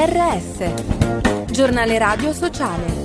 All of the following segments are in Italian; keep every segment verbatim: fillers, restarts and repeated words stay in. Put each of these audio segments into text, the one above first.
R S, giornale radio sociale.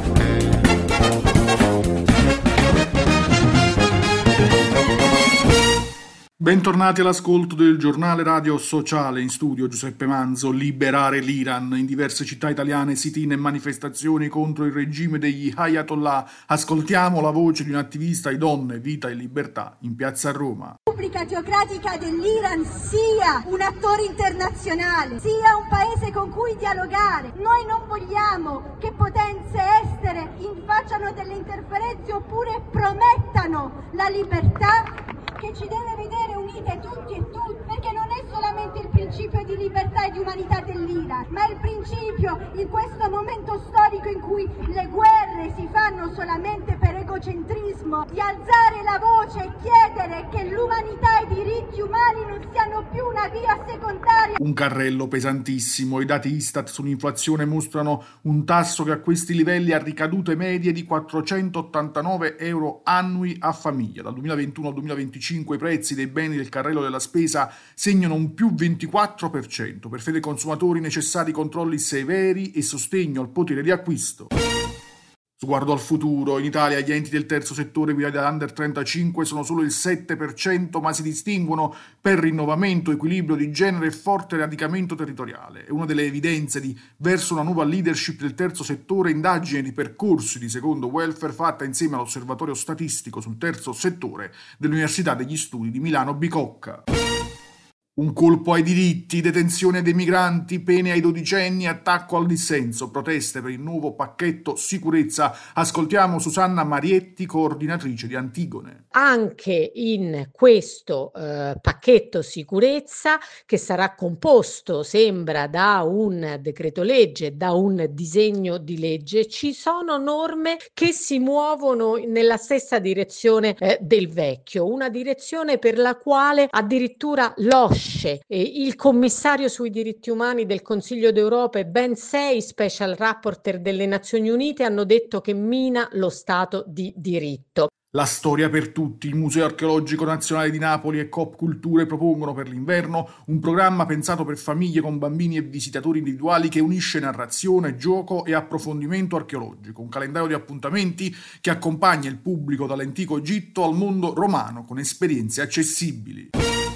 Bentornati all'ascolto del giornale radio sociale. In studio Giuseppe Manzo. Liberare l'Iran. In diverse città italiane sit-in e manifestazioni contro il regime degli Ayatollah. Ascoltiamo la voce di un attivista di donne, vita e libertà in piazza Roma. La Repubblica Teocratica dell'Iran sia un attore internazionale, sia un paese con cui dialogare. Noi non vogliamo che potenze estere facciano delle interferenze oppure promettano la libertà, che ci deve vedere unite tutti e tutte, perché non è solamente il principio di libertà e di umanità dell'Iran, ma è il principio in questo momento storico in cui le guerre si fanno solamente per egocentrismo, di alzare la voce e chiedere che l'umanità e i diritti umani non siano più una via secondaria. Un carrello pesantissimo. I dati Istat sull'inflazione mostrano un tasso che a questi livelli ha ricadute medie di quattrocentottantanove euro annui a famiglia. Dal duemilaventuno al duemilaventicinque i prezzi dei beni del carrello della spesa segnano un più ventiquattro per cento. Per fede consumatori necessari controlli severi e sostegno al potere di acquisto. Sguardo al futuro. In Italia gli enti del terzo settore guidati da under trentacinque sono solo il sette per cento, ma si distinguono per rinnovamento, equilibrio di genere e forte radicamento territoriale. È una delle evidenze di verso una nuova leadership del terzo settore, indagine di percorsi di secondo welfare fatta insieme all'Osservatorio Statistico sul terzo settore dell'Università degli Studi di Milano Bicocca. Un colpo ai diritti, detenzione dei migranti, pene ai dodicenni, attacco al dissenso, proteste per il nuovo pacchetto sicurezza. Ascoltiamo Susanna Marietti, coordinatrice di Antigone. Anche in questo eh, pacchetto sicurezza, che sarà composto, sembra, da un decreto legge, da un disegno di legge, ci sono norme che si muovono nella stessa direzione eh, del vecchio, una direzione per la quale addirittura l'O S C E, il commissario sui diritti umani del Consiglio d'Europa e ben sei special rapporteur delle Nazioni Unite hanno detto che mina lo Stato di diritto. La storia per tutti. Il Museo Archeologico Nazionale di Napoli e Coop Culture propongono per l'inverno un programma pensato per famiglie con bambini e visitatori individuali che unisce narrazione, gioco e approfondimento archeologico. Un calendario di appuntamenti che accompagna il pubblico dall'antico Egitto al mondo romano con esperienze accessibili.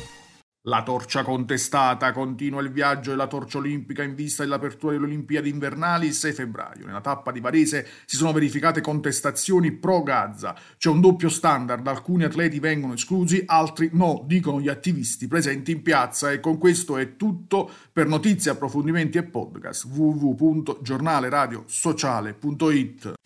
La torcia contestata. Continua il viaggio della torcia olimpica in vista dell'apertura delle Olimpiadi invernali il sei febbraio. Nella tappa di Varese si sono verificate contestazioni pro Gaza. C'è un doppio standard, alcuni atleti vengono esclusi, altri no, dicono gli attivisti presenti in piazza. E con questo è tutto. Per notizie, approfondimenti e podcast w w w punto giornale radio sociale punto it.